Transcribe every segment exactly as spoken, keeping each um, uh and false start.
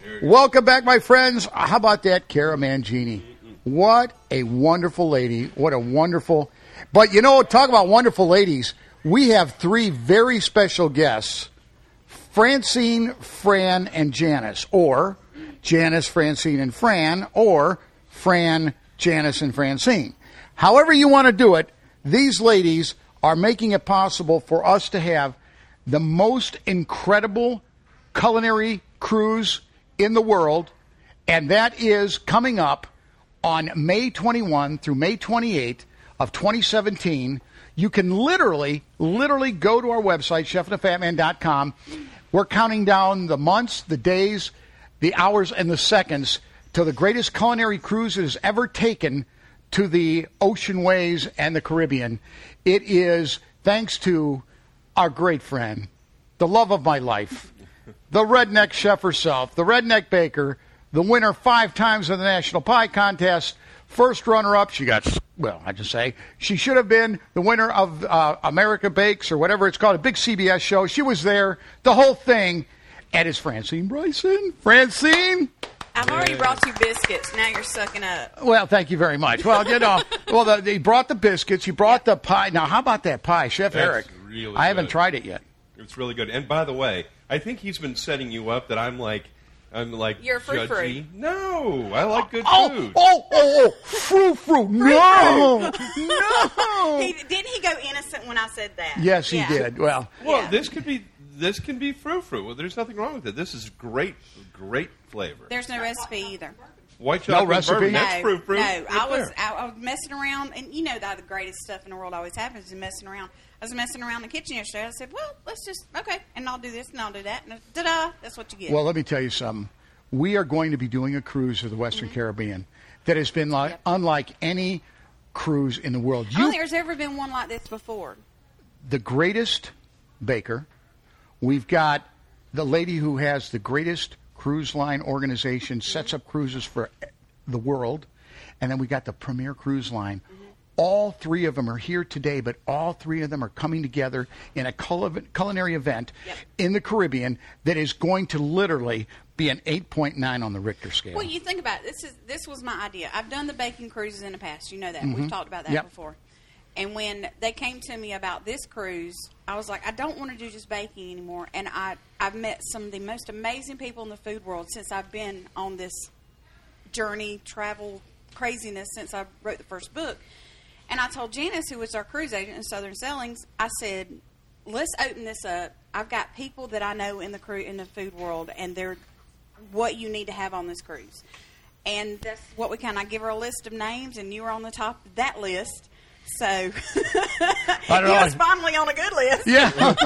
Welcome back, my friends. How about that, Cara Mangini? What a wonderful lady. What a wonderful. But, you know, talk about wonderful ladies. We have three very special guests, Francine, Fran, and Janice, or Janice, Francine, and Fran, or Fran, Janice, and Francine. However you want to do it, these ladies are making it possible for us to have the most incredible culinary cruise in the world, and that is coming up on May twenty-first through May twenty-eighth of twenty seventeen. You can literally, literally go to our website, chef and the fat man dot com. We're counting down the months, the days, the hours, and the seconds to the greatest culinary cruise that has ever taken to the ocean ways and the Caribbean. It is thanks to our great friend, the love of my life, the redneck chef herself, the redneck baker, the winner five times of the National Pie Contest, first runner-up. She got, well, I just say, she should have been the winner of uh, America Bakes or whatever it's called, a big C B S show. She was there, the whole thing. And it's Francine Bryson. Francine. I've already brought you biscuits. Now you're sucking up. Well, thank you very much. Well, you know, well, the, they brought the biscuits. You brought the pie. Now, how about that pie, Chef That's Eric? Really I haven't good. tried it yet. It's really good. And by the way, I think he's been setting you up that I'm like, I'm like You're frou frou. judgy. No, I like good Oh, food. oh, oh, oh, frou frou. No, no. He, didn't he go innocent when I said that? Yes, he Yeah. did. Well, Well, Yeah. this could be this can be frou frou. Well, there's nothing wrong with it. This is great, great flavor. There's no recipe either. White No chocolate recipe? bourbon. No, That's frou frou. no. right I was there. I, I was messing around, and you know that the greatest stuff in the world always happens is messing around. I was messing around in the kitchen yesterday. I said, "Well, let's just okay," and I'll do this and I'll do that, and ta-da! That's what you get. well, let me tell you something. We are going to be doing a cruise to the Western Mm-hmm. Caribbean that has been like Yep. unlike any cruise in the world. I don't think there's ever been one like this before. the greatest baker. We've got the lady who has the greatest cruise line organization, sets up cruises for the world. And then we got the Premier Cruise Line. Mm-hmm. All three of them are here today, but all three of them are coming together in a cul- culinary event Yep. in the Caribbean that is going to literally be an eight point nine on the Richter scale. Well, you think about it. This is this was my idea. I've done the baking cruises in the past. You know that. Mm-hmm. We've talked about that Yep. before. And when they came to me about this cruise, I was like, I don't want to do just baking anymore. And I, I've met some of the most amazing people in the food world since I've been on this journey, travel, craziness since I wrote the first book. And I told Janice, who was our cruise agent in Southern Sailings, I said, let's open this up. I've got people that I know in the cru- in the food world, and they're what you need to have on this cruise. And that's what we kind of give her a list of names, and you were on the top of that list. So I you don't know. was finally on a good list. Yeah.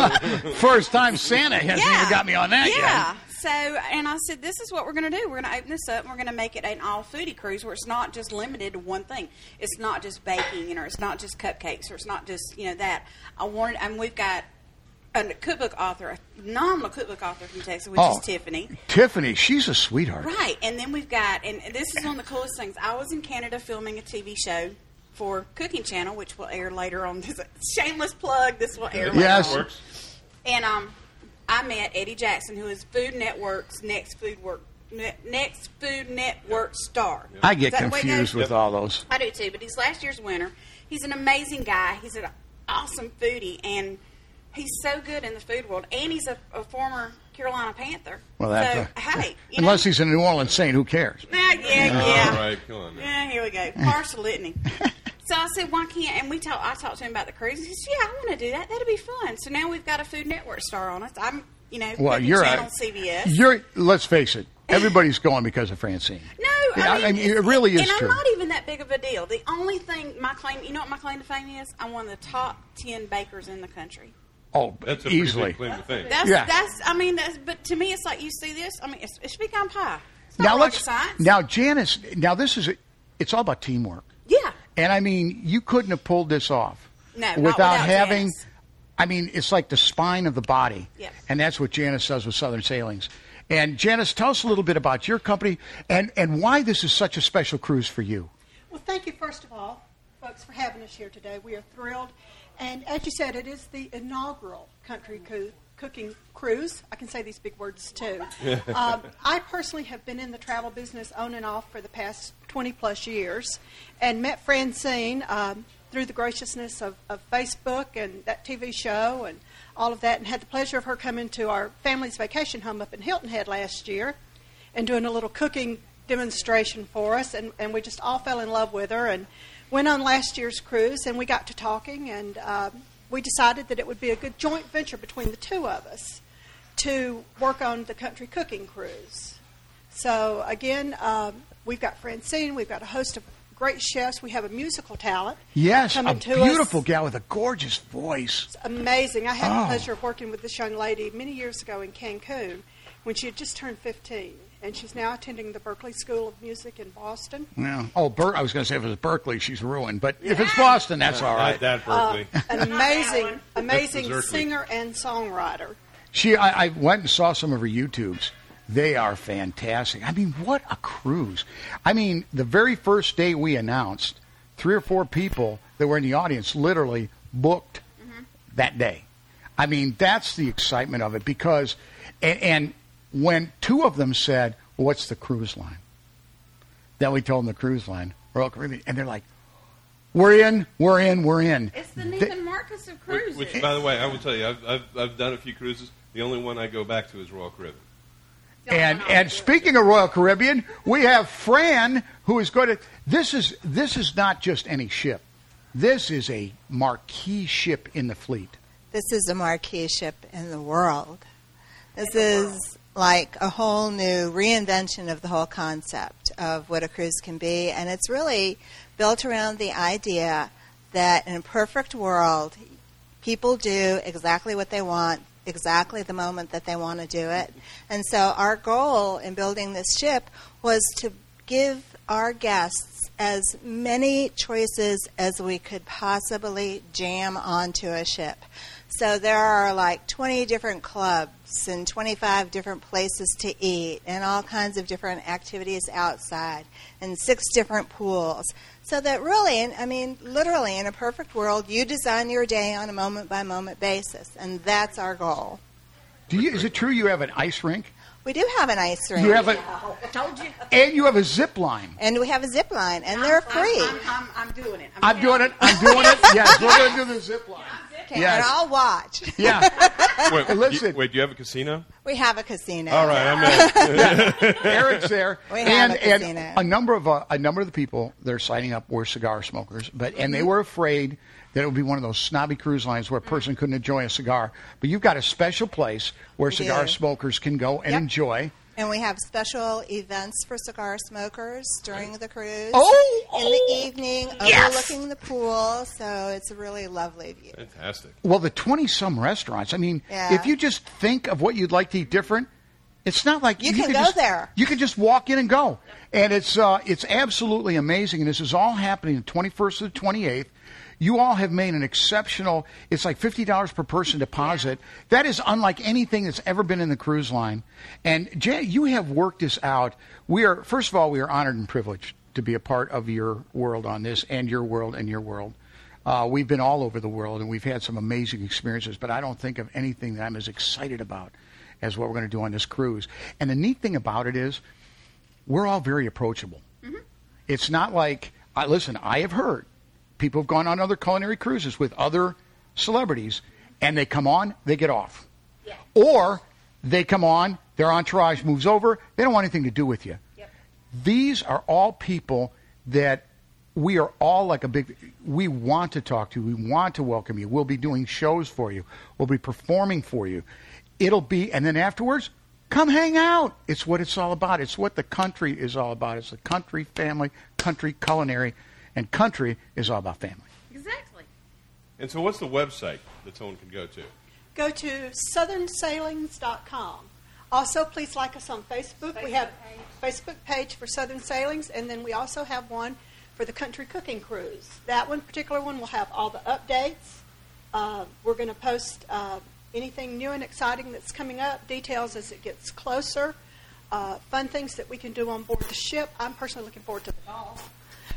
First time Santa hasn't Yeah. even got me on that yeah. yet. So, and I said, this is what we're going to do. We're going to open this up, and we're going to make it an all-foodie cruise where it's not just limited to one thing. It's not just baking, you know, it's not just cupcakes, or it's not just, you know, that. I wanted, and we've got a cookbook author, a phenomenal cookbook author from Texas, which Oh. is Tiffany. Tiffany, she's a sweetheart. Right, and then we've got, and this is one of the coolest things. I was in Canada filming a T V show for Cooking Channel, which will air later on. This shameless plug. This will air later Yes. on. Works. And um, I met Eddie Jackson, who is Food Network's next Food Work ne- next Food Network star. I get Is that the way it confused goes? with all those. I do too, but he's last year's winner. He's an amazing guy. He's an awesome foodie, and he's so good in the food world. And he's a, a former Carolina Panther. Well, that's so, a- hey, you Unless know, he's a New Orleans Saint, who cares? yeah, yeah, yeah. All right, come on now. Yeah, here we go. Partial litany. So I said, why can't, and we talk, I talked to him about the cruise. He says, yeah, I want to do that. That'd be fun. So now we've got a Food Network star on us. I'm, you know, Well, Cooking you're Channel a- C B S. You're. Let's face it. Everybody's going because of Francine. No, Yeah, I mean, it really is and true. I'm not even that big of a deal. The only thing, my claim, you know what my claim to fame is? I'm one of the top ten bakers in the country. Oh, That's a pretty easily. big claim to fame. That's, Yeah. that's, I mean, that's, but to me, it's like, you see this? I mean, it's, it's pecan pie. It's not Now rocket let's. science. Now Janice. Now this is. A, it's all about teamwork. Yeah. And I mean, you couldn't have pulled this off No, not without, without having. Janice. I mean, it's like the spine of the body, Yep. and that's what Janice does with Southern Sailings. And Janice, tell us a little bit about your company and, and why this is such a special cruise for you. Well, thank you, first of all, folks, for having us here today. We are thrilled. And as you said, it is the inaugural country cruise, cooking cruise. I can say these big words too. um, I personally have been in the travel business on and off for the past twenty plus years, and met Francine um, through the graciousness of, of Facebook and that T V show and all of that, and had the pleasure of her coming to our family's vacation home up in Hilton Head last year and doing a little cooking demonstration for us, and, and we just all fell in love with her and went on last year's cruise, and we got to talking, and um, we decided that it would be a good joint venture between the two of us to work on the country cooking cruise. So again, um, we've got Francine, we've got a host of great chefs, we have a musical talent. Yes, coming a to beautiful us. gal with a gorgeous voice. It's amazing. I had Oh. the pleasure of working with this young lady many years ago in Cancun when she had just turned fifteen. And she's now attending the Berkeley School of Music in Boston. Yeah. Oh, Ber- I was going to say if it was Berkeley, she's ruined. But if it's Boston, that's all right. Not that Berkeley. Uh, an amazing, amazing That's Berkeley. singer and songwriter. She, I, I went and saw some of her YouTubes. They are fantastic. I mean, what a cruise. I mean, the very first day we announced, three or four people that were in the audience literally booked mm-hmm. that day. I mean, that's the excitement of it because, and, and when two of them said, well, what's the cruise line? Then we told them the cruise line, Royal Caribbean, and they're like, we're in, we're in, we're in. It's the They- Neiman Marcus of Which, cruises. which, by the way, I will tell you, I've, I've, I've done a few cruises. The only one I go back to is Royal Caribbean. And and speaking of Royal Caribbean, we have Fran, who is going to. This is this is not just any ship. This is a marquee ship in the fleet. This is a marquee ship in the world. This is like a whole new reinvention of the whole concept of what a cruise can be, and it's really built around the idea that in a perfect world, people do exactly what they want, exactly the moment that they want to do it. And so our goal in building this ship was to give our guests as many choices as we could possibly jam onto a ship. So there are like twenty different clubs and twenty-five different places to eat and all kinds of different activities outside and six different pools. So that really, I mean, literally in a perfect world, you design your day on a moment-by-moment basis, and that's our goal. Do you? Is it true you have an ice rink? We do have an ice rink. You have a, I told you. and you have a zip line. And we have a zip line, and they're free. I'm, I'm, I'm, I'm doing it. I'm doing it. I'm doing it. Yes, we're going to do the zip line. Okay, Yes. and I'll watch. Yeah. Wait, Listen. you, wait, do you have a casino? We have a casino. All right, I'm in. Eric's there, We have and a and casino. a number of uh, a number of the people that are signing up were cigar smokers, but and they were afraid that it would be one of those snobby cruise lines where a person couldn't enjoy a cigar. But you've got a special place where We cigar do. smokers can go and Yep. enjoy. And we have special events for cigar smokers during the cruise. Oh, in oh, the evening, yes. overlooking the pool. So it's a really lovely view. Fantastic. Well, the twenty-some restaurants. I mean, Yeah. if you just think of what you'd like to eat different, it's not like You can could go just, there. You can just walk in and go, and it's uh, it's absolutely amazing. And this is all happening the twenty-first to the twenty-eighth. You all have made an exceptional. It's like fifty dollars per person deposit. That is unlike anything that's ever been in the cruise line. And Jay, you have worked this out. We are first of all, we are honored and privileged to be a part of your world on this, and your world and your world. Uh, we've been all over the world, and we've had some amazing experiences. But I don't think of anything that I'm as excited about as what we're going to do on this cruise. And the neat thing about it is, we're all very approachable. Mm-hmm. It's not like, I listen, I have heard people have gone on other culinary cruises with other celebrities, and they come on, they get off. Yeah. Or they come on, their entourage moves over, they don't want anything to do with you. Yep. These are all people that we are all like a big, we want to talk to, we want to welcome you. We'll be doing shows for you. We'll be performing for you. It'll be, and then afterwards, come hang out. It's what it's all about. It's what the country is all about. It's the country family, country culinary, and country is all about family. Exactly. And so what's the website that someone can go to? Go to southern sailings dot com. Also, please like us on Facebook. We have a Facebook page for Southern Sailings, and then we also have one for the Country Cooking Cruise. That one particular one will have all the updates. Uh, we're going to post uh, anything new and exciting that's coming up, details as it gets closer, uh, fun things that we can do on board the ship. I'm personally looking forward to the golf.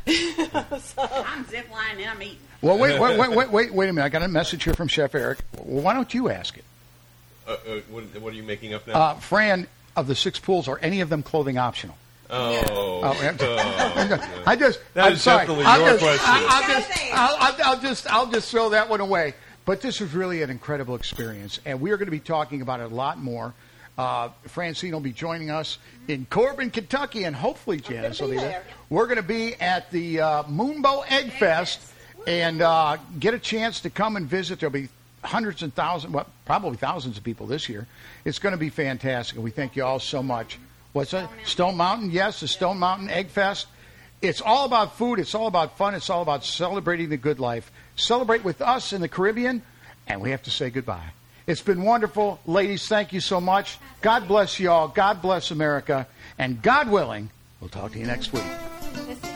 so, I'm ziplining and I'm eating. Well, wait, wait, wait, wait, wait, wait a minute. I got a message here from Chef Eric. Well, why don't you ask it? Uh, uh, what, what are you making up now? Uh, Fran, of the six pools, are any of them clothing optional? oh, Oh, oh, I just, That I'm is sorry. definitely I'll your just, question. I, I'll, just, I'll, I'll, I'll just, I'll just throw that one away. But this was really an incredible experience, and we are going to be talking about it a lot more. Uh, Francine will be joining us in Corbin, Kentucky, and hopefully Janice will be there. We're going to be at the uh, Moonbow Egg Fest and uh, get a chance to come and visit. There'll be hundreds and thousands, well, probably thousands of people this year. It's going to be fantastic, and we thank you all so much. What's that? Stone Mountain, yes, the Stone Mountain Egg Fest. It's all about food. It's all about fun. It's all about celebrating the good life. Celebrate with us in the Caribbean, and we have to say goodbye. It's been wonderful. Ladies, thank you so much. God bless you all. God bless America. And God willing, we'll talk to you next week.